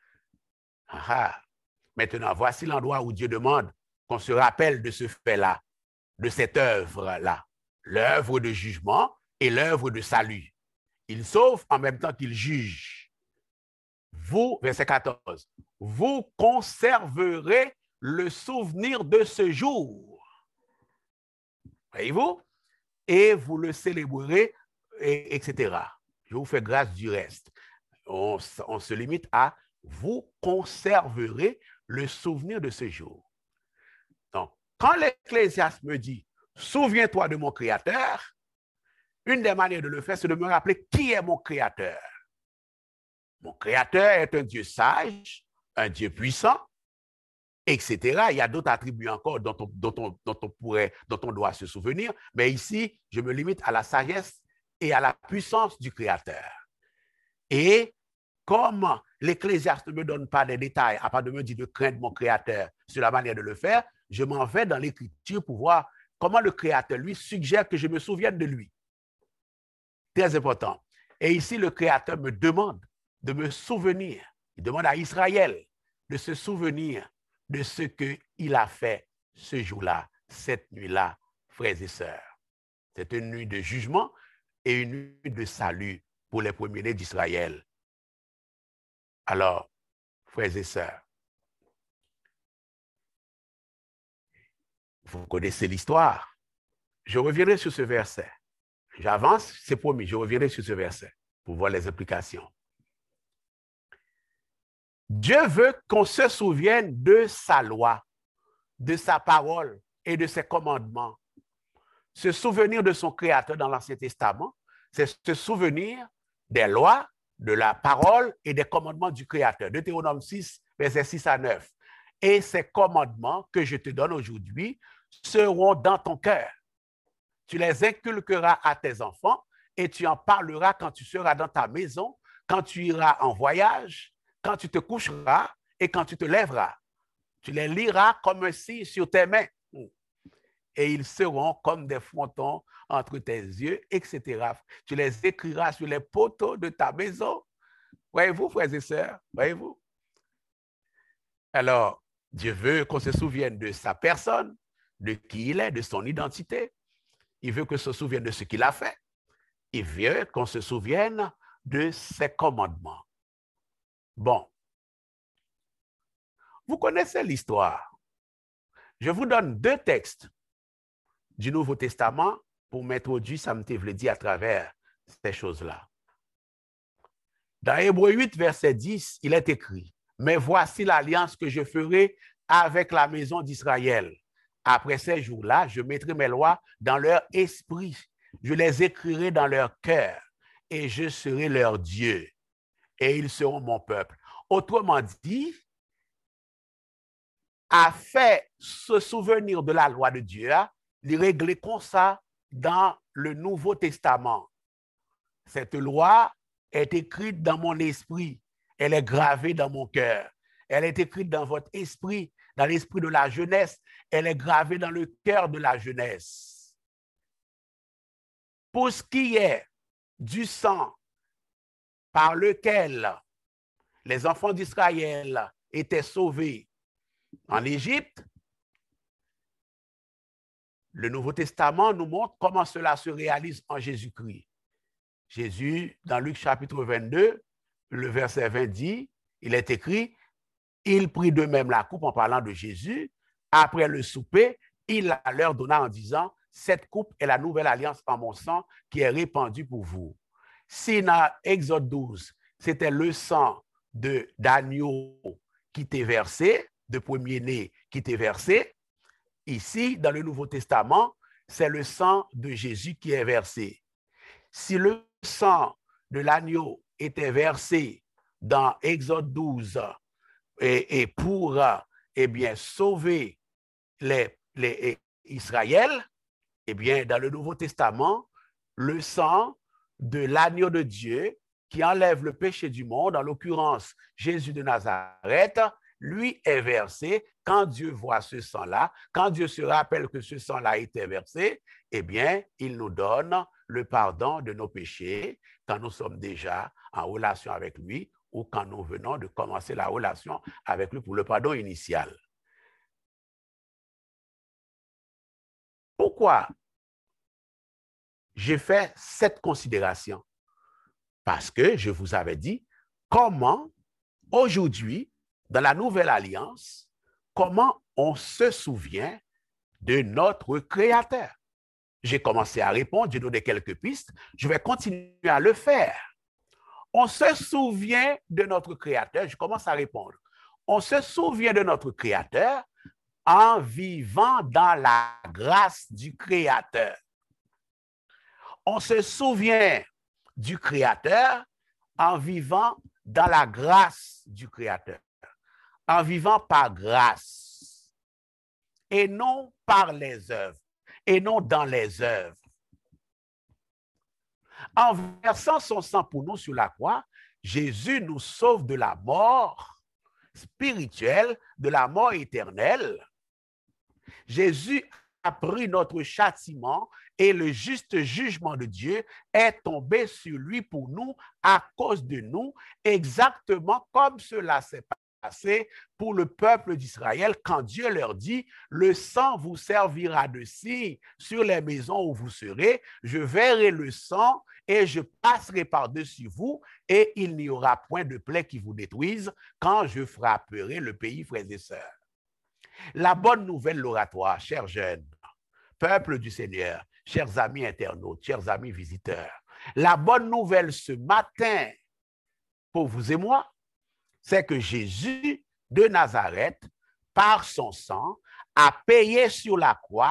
Ah, maintenant, voici l'endroit où Dieu demande qu'on se rappelle de ce fait-là, de cette œuvre-là, l'œuvre de jugement et l'œuvre de salut. Il sauve en même temps qu'il juge. Vous, verset quatorze, vous conserverez le souvenir de ce jour. Voyez-vous? Et vous le célébrerez, et, etc. Je vous fais grâce du reste. On, on se limite à vous conserverez le souvenir de ce jour. Donc, quand l'Ecclésiaste me dit souviens-toi de mon Créateur, une des manières de le faire, c'est de me rappeler qui est mon Créateur. Mon Créateur est un Dieu sage, un Dieu puissant, et cetera. Il y a d'autres attributs encore dont on, dont, on, dont, on pourrait, dont on doit se souvenir, mais ici, je me limite à la sagesse et à la puissance du Créateur. Et comme l'Ecclésiaste ne me donne pas des détails, à part de me dire de craindre mon Créateur sur la manière de le faire, je m'en vais dans l'Écriture pour voir comment le Créateur, lui, suggère que je me souvienne de lui. Très important. Et ici, le Créateur me demande de me souvenir. Il demande à Israël de se souvenir de ce qu'il a fait ce jour-là, cette nuit-là, frères et sœurs. C'est une nuit de jugement et une nuit de salut pour les premiers-nés d'Israël. Alors, frères et sœurs, vous connaissez l'histoire. Je reviendrai sur ce verset. J'avance, c'est promis, je reviendrai sur ce verset pour voir les implications. Dieu veut qu'on se souvienne de sa loi, de sa parole et de ses commandements. se souvenir de son Créateur dans l'Ancien Testament, c'est se souvenir des lois, de la parole et des commandements du Créateur. Deutéronome six, versets six à neuf. Et ces commandements que je te donne aujourd'hui seront dans ton cœur. Tu les inculqueras à tes enfants et tu en parleras quand tu seras dans ta maison, quand tu iras en voyage, quand tu te coucheras et quand tu te lèveras. Tu les liras comme un signe sur tes mains. Et ils seront comme des frontons entre tes yeux, et cetera. Tu les écriras sur les poteaux de ta maison. Voyez-vous, frères et sœurs, voyez-vous? Alors, Dieu veut qu'on se souvienne de sa personne, de qui il est, de son identité. Il veut qu'on se souvienne de ce qu'il a fait. Il veut qu'on se souvienne de ses commandements. Bon. Vous connaissez l'histoire. Je vous donne deux textes du Nouveau Testament pour m'introduire, ça me t'avait dit à travers ces choses-là. Dans Hébreux huit, verset dix, il est écrit, « Mais voici l'alliance que je ferai avec la maison d'Israël. Après ces jours-là, je mettrai mes lois dans leur esprit, je les écrirai dans leur cœur, et je serai leur Dieu, et ils seront mon peuple. » Autrement dit, a fait se souvenir de la loi de Dieu, il régler comme ça dans le Nouveau Testament. Cette loi est écrite dans mon esprit, elle est gravée dans mon cœur. Elle est écrite dans votre esprit, dans l'esprit de la jeunesse, elle est gravée dans le cœur de la jeunesse. Pour ce qui est du sang par lequel les enfants d'Israël étaient sauvés en Égypte, le Nouveau Testament nous montre comment cela se réalise en Jésus-Christ. Jésus, dans Luc chapitre vingt-deux, le verset vingt dit, il est écrit, il prit de même la coupe en parlant de Jésus. Après le souper, il la leur donna en disant, cette coupe est la nouvelle alliance en mon sang qui est répandue pour vous. Si dans Exode douze, c'était le sang de d'agneau qui était versé, de premier-né qui était versé, ici, dans le Nouveau Testament, c'est le sang de Jésus qui est versé. Si le sang de l'agneau était versé dans Exode douze et, et pour eh bien, sauver les, les Israël, eh bien, dans le Nouveau Testament, le sang de l'agneau de Dieu qui enlève le péché du monde, en l'occurrence Jésus de Nazareth, lui est versé. Quand Dieu voit ce sang-là, quand Dieu se rappelle que ce sang-là a été versé, eh bien, il nous donne le pardon de nos péchés quand nous sommes déjà en relation avec lui ou quand nous venons de commencer la relation avec lui pour le pardon initial. Pourquoi j'ai fait cette considération? Parce que je vous avais dit comment aujourd'hui, dans la nouvelle alliance, comment on se souvient de notre Créateur. J'ai commencé à répondre, j'ai donné quelques pistes, je vais continuer à le faire. On se souvient de notre Créateur, je commence à répondre. On se souvient de notre Créateur en vivant dans la grâce du Créateur. On se souvient du Créateur en vivant dans la grâce du Créateur, en vivant par grâce et non par les œuvres, et non dans les œuvres. En versant son sang pour nous sur la croix, Jésus nous sauve de la mort spirituelle, de la mort éternelle. Jésus a pris notre châtiment et le juste jugement de Dieu est tombé sur lui pour nous, à cause de nous, exactement comme cela s'est passé pour le peuple d'Israël quand Dieu leur dit, le sang vous servira de signe sur les maisons où vous serez, je verrai le sang et je passerai par-dessus vous et il n'y aura point de plaie qui vous détruise quand je frapperai le pays, frères et sœurs. La bonne nouvelle, l'oratoire, chers jeunes, peuple du Seigneur, chers amis internautes, chers amis visiteurs, la bonne nouvelle ce matin pour vous et moi, c'est que Jésus de Nazareth, par son sang, a payé sur la croix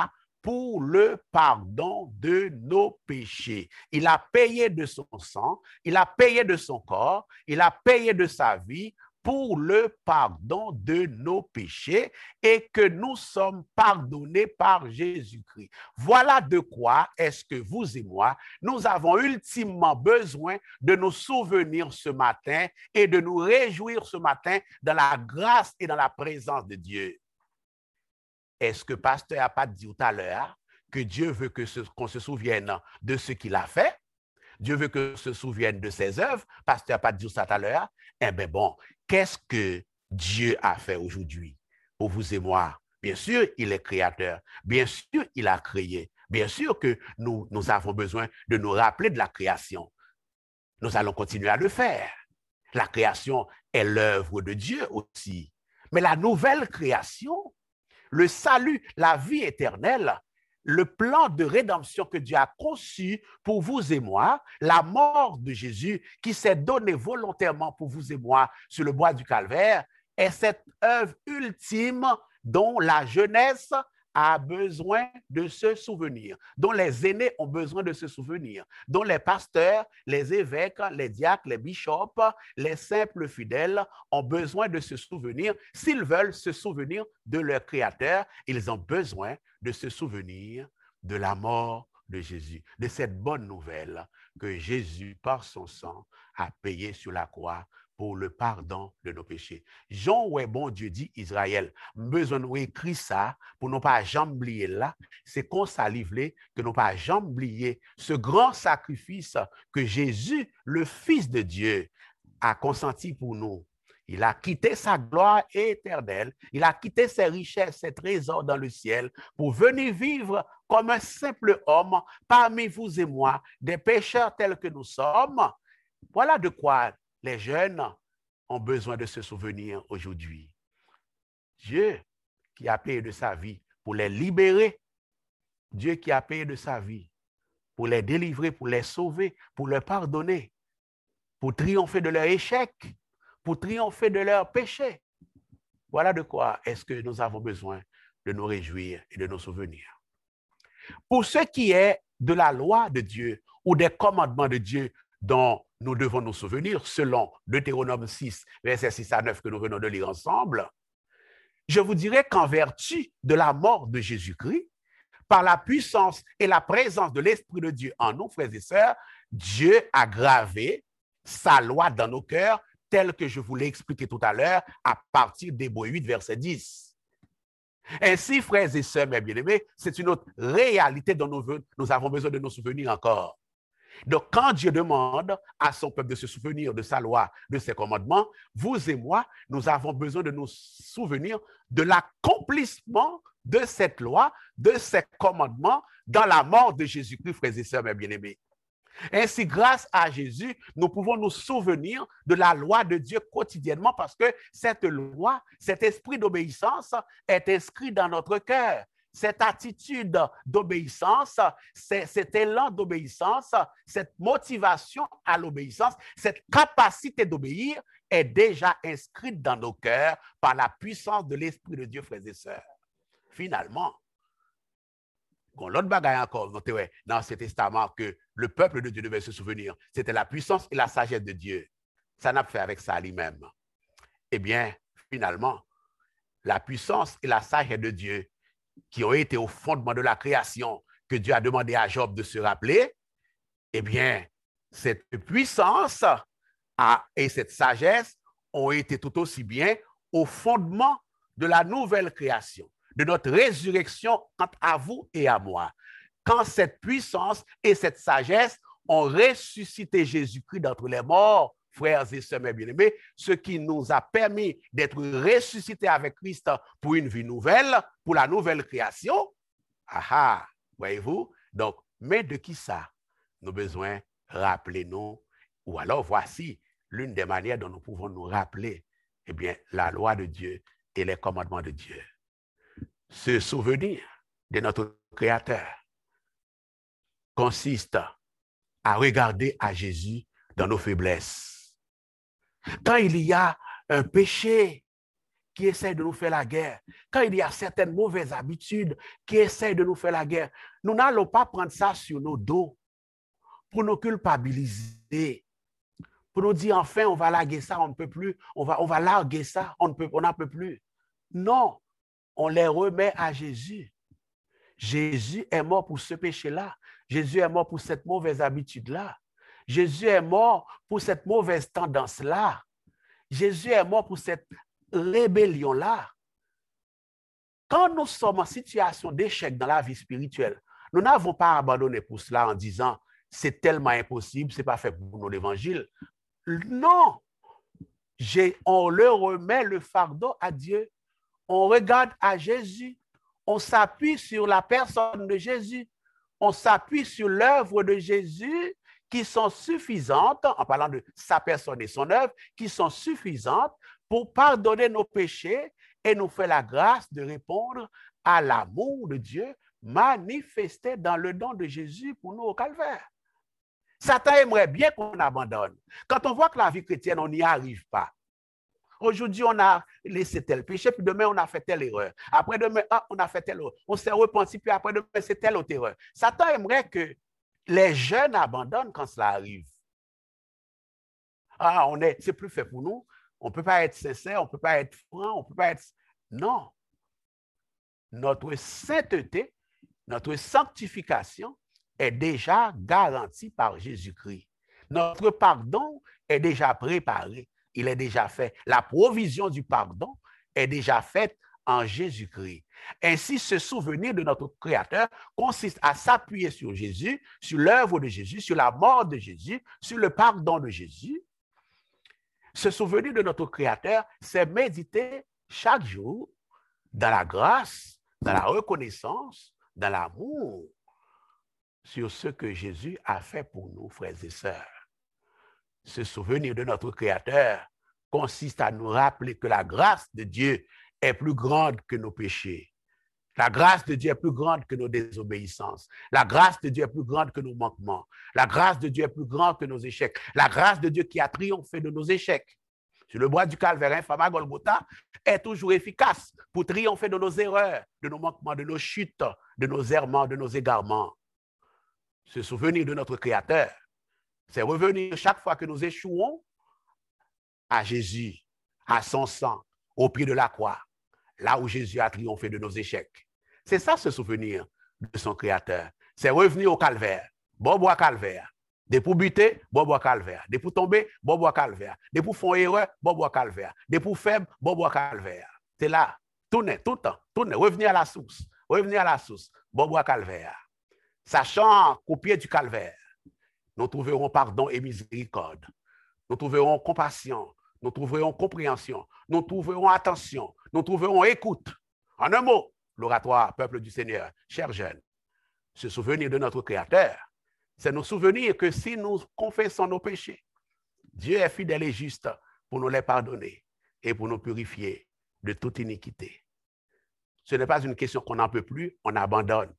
pour le pardon de nos péchés. Il a payé de son sang, il a payé de son corps, il a payé de sa vie pour le pardon de nos péchés et que nous sommes pardonnés par Jésus-Christ. Voilà de quoi est-ce que vous et moi, nous avons ultimement besoin de nous souvenir ce matin et de nous réjouir ce matin dans la grâce et dans la présence de Dieu. Est-ce que pasteur n'a pas dit tout à l'heure que Dieu veut que ce, qu'on se souvienne de ce qu'il a fait? Dieu veut qu'on se souvienne de ses œuvres. Pasteur n'a pas dit ça tout à l'heure. Eh bien bon, qu'est-ce que Dieu a fait aujourd'hui pour vous et moi? Bien sûr, il est créateur. Bien sûr, il a créé. Bien sûr que nous, nous avons besoin de nous rappeler de la création. Nous allons continuer à le faire. La création est l'œuvre de Dieu aussi. Mais la nouvelle création, le salut, la vie éternelle, le plan de rédemption que Dieu a conçu pour vous et moi, la mort de Jésus qui s'est donné volontairement pour vous et moi sur le bois du Calvaire, est cette œuvre ultime dont la jeunesse a besoin de se souvenir, dont les aînés ont besoin de se souvenir, dont les pasteurs, les évêques, les diacres, les bishops, les simples fidèles ont besoin de se souvenir. S'ils veulent se souvenir de leur Créateur, ils ont besoin de se souvenir de la mort de Jésus, de cette bonne nouvelle que Jésus, par son sang, a payé sur la croix pour le pardon de nos péchés. Jean, ouais, bon Dieu dit Israël, besoin de écrire ça pour ne pas jamais oublier là, c'est qu'on s'alivle que nous pas jamais oublier ce grand sacrifice que Jésus, le Fils de Dieu, a consenti pour nous. Il a quitté sa gloire éternelle, il a quitté ses richesses, ses trésors dans le ciel pour venir vivre comme un simple homme parmi vous et moi, des pécheurs tels que nous sommes. Voilà de quoi les jeunes ont besoin de se souvenir aujourd'hui. Dieu qui a payé de sa vie pour les libérer, Dieu qui a payé de sa vie pour les délivrer, pour les sauver, pour leur pardonner, pour triompher de leur échec, pour triompher de leur péché. Voilà de quoi est-ce que nous avons besoin de nous réjouir et de nous souvenir. Pour ce qui est de la loi de Dieu ou des commandements de Dieu dont nous devons nous souvenir, selon Deutéronome six, versets six à neuf que nous venons de lire ensemble, je vous dirais qu'en vertu de la mort de Jésus-Christ, par la puissance et la présence de l'Esprit de Dieu en nous, frères et sœurs, Dieu a gravé sa loi dans nos cœurs, tel que je vous l'ai expliqué tout à l'heure, à partir d'Hébreux huit, verset dix. Ainsi, frères et sœurs, mes bien-aimés, c'est une autre réalité dont nous, nous avons besoin de nous souvenir encore. Donc, quand Dieu demande à son peuple de se souvenir de sa loi, de ses commandements, vous et moi, nous avons besoin de nous souvenir de l'accomplissement de cette loi, de ces commandements dans la mort de Jésus-Christ, frères et sœurs, mes bien-aimés. Ainsi, grâce à Jésus, nous pouvons nous souvenir de la loi de Dieu quotidiennement parce que cette loi, cet esprit d'obéissance est inscrit dans notre cœur. Cette attitude d'obéissance, cet élan d'obéissance, cette motivation à l'obéissance, cette capacité d'obéir est déjà inscrite dans nos cœurs par la puissance de l'Esprit de Dieu, frères et sœurs. Finalement, l'autre bagaille encore dans ce testament que le peuple de Dieu devait se souvenir, c'était la puissance et la sagesse de Dieu. Ça n'a pas fait avec ça lui-même. Eh bien, finalement, la puissance et la sagesse de Dieu qui ont été au fondement de la création, que Dieu a demandé à Job de se rappeler, eh bien, cette puissance a, et cette sagesse ont été tout aussi bien au fondement de la nouvelle création, de notre résurrection quant à vous et à moi. Quand cette puissance et cette sagesse ont ressuscité Jésus-Christ d'entre les morts, frères et sœurs bien-aimés, ce qui nous a permis d'être ressuscités avec Christ pour une vie nouvelle, pour la nouvelle création. Ah ah, voyez-vous? Donc, mais de qui ça? Nous avons besoin de rappeler-nous, ou alors voici l'une des manières dont nous pouvons nous rappeler, eh bien, la loi de Dieu et les commandements de Dieu. Se souvenir de notre Créateur consiste à regarder à Jésus dans nos faiblesses. Quand il y a un péché qui essaient de nous faire la guerre, quand il y a certaines mauvaises habitudes qui essaient de nous faire la guerre, nous n'allons pas prendre ça sur nos dos pour nous culpabiliser, pour nous dire enfin on va larguer ça, on ne peut plus, on va, on va larguer ça, on ne peut, on n'en peut plus. Non, on les remet à Jésus. Jésus est mort pour ce péché-là. Jésus est mort pour cette mauvaise habitude-là. Jésus est mort pour cette mauvaise tendance-là. Jésus est mort pour cette rébellion-là. Quand nous sommes en situation d'échec dans la vie spirituelle, nous n'avons pas abandonné pour cela en disant c'est tellement impossible, ce n'est pas fait pour nous l'évangile. Non, on le remet le fardeau à Dieu. On regarde à Jésus. On s'appuie sur la personne de Jésus. On s'appuie sur l'œuvre de Jésus qui sont suffisantes, en parlant de sa personne et son œuvre, qui sont suffisantes pour pardonner nos péchés et nous faire la grâce de répondre à l'amour de Dieu manifesté dans le don de Jésus pour nous au calvaire. Satan aimerait bien qu'on abandonne. Quand on voit que la vie chrétienne, on n'y arrive pas. Aujourd'hui, on a laissé tel péché, puis demain, on a fait telle erreur. Après demain, ah, on a fait telle erreur. On s'est repenti, puis après demain, c'est telle autre erreur. Satan aimerait que les jeunes abandonnent quand cela arrive. Ah, on est, c'est plus fait pour nous. On ne peut pas être sincère, on ne peut pas être franc, on ne peut pas être... Non. Notre sainteté, notre sanctification est déjà garantie par Jésus-Christ. Notre pardon est déjà préparé. Il est déjà fait. La provision du pardon est déjà faite en Jésus-Christ. Ainsi, se souvenir de notre Créateur consiste à s'appuyer sur Jésus, sur l'œuvre de Jésus, sur la mort de Jésus, sur le pardon de Jésus. Se souvenir de notre Créateur, c'est méditer chaque jour dans la grâce, dans la reconnaissance, dans l'amour, sur ce que Jésus a fait pour nous, frères et sœurs. Se souvenir de notre Créateur consiste à nous rappeler que la grâce de Dieu est plus grande que nos péchés. La grâce de Dieu est plus grande que nos désobéissances. La grâce de Dieu est plus grande que nos manquements. La grâce de Dieu est plus grande que nos échecs. La grâce de Dieu qui a triomphé de nos échecs sur le bois du calvaire, infâme à Golgotha, est toujours efficace pour triompher de nos erreurs, de nos manquements, de nos chutes, de nos errements, de nos égarements. Se souvenir de notre Créateur, c'est revenir chaque fois que nous échouons à Jésus, à son sang, au pied de la croix, là où Jésus a triomphé de nos échecs. C'est ça, se souvenir de son Créateur. C'est revenir au calvaire, bon bois calvaire. Des pour buter, bon bois calvaire. Des pour tomber, bon bois calvaire. Des pour faire erreur, bon bois calvaire. Des pour faible, bon bois calvaire. C'est là, tournez, tout le temps, tournez, revenir à la source, revenir à la source, bon bois calvaire. Sachant qu'au pied du calvaire, nous trouverons pardon et miséricorde. Nous trouverons compassion, nous trouverons compréhension, nous trouverons attention, nous trouverons écoute. En un mot, l'oratoire, peuple du Seigneur, chers jeunes, se souvenir de notre Créateur, c'est nous souvenir que si nous confessons nos péchés, Dieu est fidèle et juste pour nous les pardonner et pour nous purifier de toute iniquité. Ce n'est pas une question qu'on n'en peut plus, on abandonne.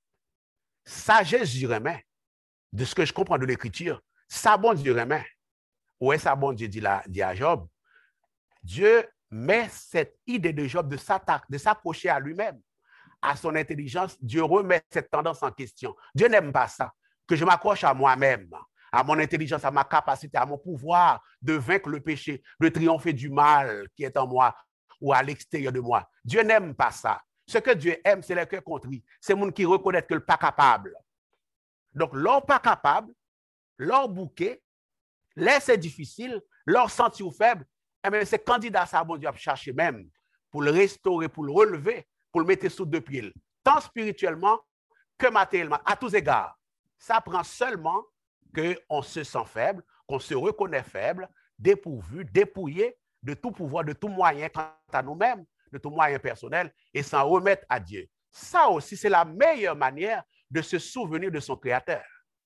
Ça, Jésus remet. De ce que je comprends de l'Écriture, ça bon Dieu remet. Où est ça bon Dieu dit, la, dit à Job? Dieu met cette idée de Job de s'accrocher à lui-même, à son intelligence. Dieu remet cette tendance en question. Dieu n'aime pas ça, que je m'accroche à moi-même, à mon intelligence, à ma capacité, à mon pouvoir de vaincre le péché, de triompher du mal qui est en moi ou à l'extérieur de moi. Dieu n'aime pas ça. Ce que Dieu aime, c'est les cœurs contrits. C'est les gens qui reconnaissent que le pas capable. Donc, leur pas capable, leur bouquet, là c'est difficile, leur sentir faible, eh bien, c'est candidat à ça, bon Dieu, à chercher même pour le restaurer, pour le relever, pour le mettre sous deux pieds, tant spirituellement que matériellement, à tous égards. Ça prend seulement qu'on se sent faible, qu'on se reconnaît faible, dépourvu, dépouillé de tout pouvoir, de tout moyen quant à nous-mêmes, de tout moyen personnel, et s'en remettre à Dieu. Ça aussi, c'est la meilleure manière de se souvenir de son Créateur.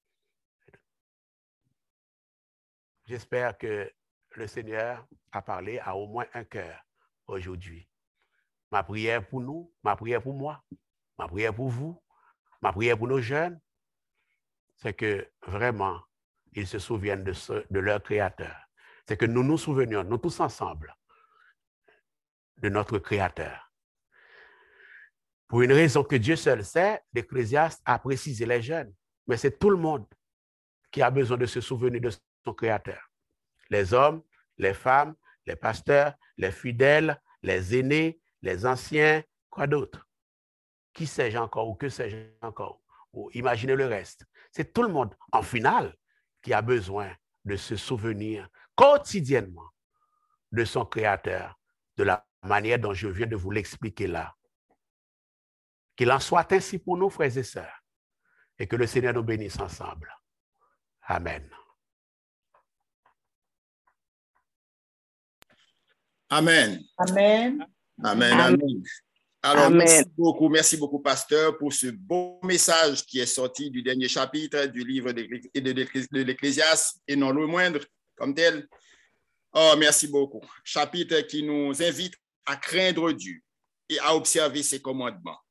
J'espère que le Seigneur a parlé à au moins un cœur aujourd'hui. Ma prière pour nous, ma prière pour moi, ma prière pour vous, ma prière pour nos jeunes, c'est que vraiment, ils se souviennent de, ce, de leur Créateur. C'est que nous nous souvenions, nous tous ensemble, de notre Créateur. Pour une raison que Dieu seul sait, l'Ecclésiaste a précisé les jeunes, mais c'est tout le monde qui a besoin de se souvenir de son Créateur. Les hommes, les femmes, les pasteurs, les fidèles, les aînés, les anciens, quoi d'autre? Qui sais-je encore ou que sais-je encore? Ou imaginez le reste. C'est tout le monde, en finale, qui a besoin de se souvenir quotidiennement de son Créateur, de la manière dont je viens de vous l'expliquer là. Qu'il en soit ainsi pour nous, frères et sœurs, et que le Seigneur nous bénisse ensemble. Amen. Amen. Amen. Amen. Amen. Alors, Amen. merci beaucoup, merci beaucoup, pasteur, pour ce beau message qui est sorti du dernier chapitre du livre de l'Ecclésiaste, et non le moindre, comme tel. Oh, merci beaucoup. Chapitre qui nous invite à craindre Dieu et à observer ses commandements.